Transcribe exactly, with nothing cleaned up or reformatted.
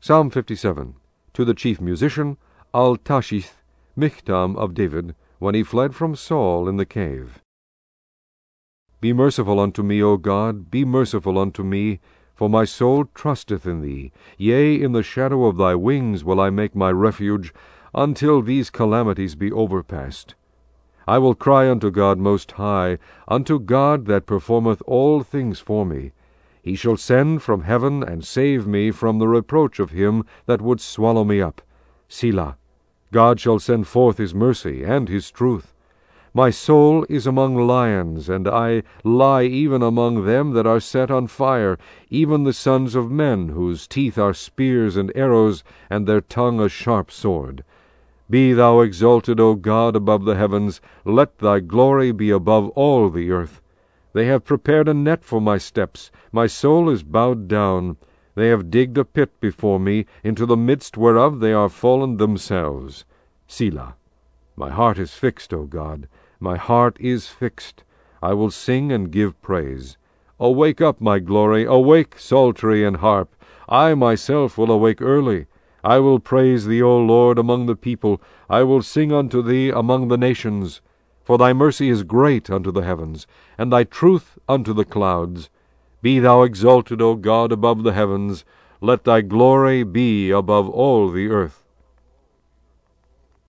Psalm fifty-seven. To the chief musician, Al-Tashith, Michtam of David, when he fled from Saul in the cave. Be merciful unto me, O God, be merciful unto me, for my soul trusteth in thee. Yea, in the shadow of thy wings will I make my refuge, until these calamities be overpast. I will cry unto God most high, unto God that performeth all things for me. He shall send from heaven, and save me from the reproach of him that would swallow me up. Selah. God shall send forth his mercy and his truth. My soul is among lions, and I lie even among them that are set on fire, even the sons of men, whose teeth are spears and arrows, and their tongue a sharp sword. Be thou exalted, O God, above the heavens. Let thy glory be above all the earth. They have prepared a net for my steps. My soul is bowed down. They have digged a pit before me, into the midst whereof they are fallen themselves. Selah. My heart is fixed, O God. My heart is fixed. I will sing and give praise. Awake up, my glory. Awake, psaltery and harp. I myself will awake early. I will praise thee, O Lord, among the people. I will sing unto thee among the nations. For thy mercy is great unto the heavens, and thy truth unto the clouds. Be thou exalted, O God, above the heavens. Let thy glory be above all the earth.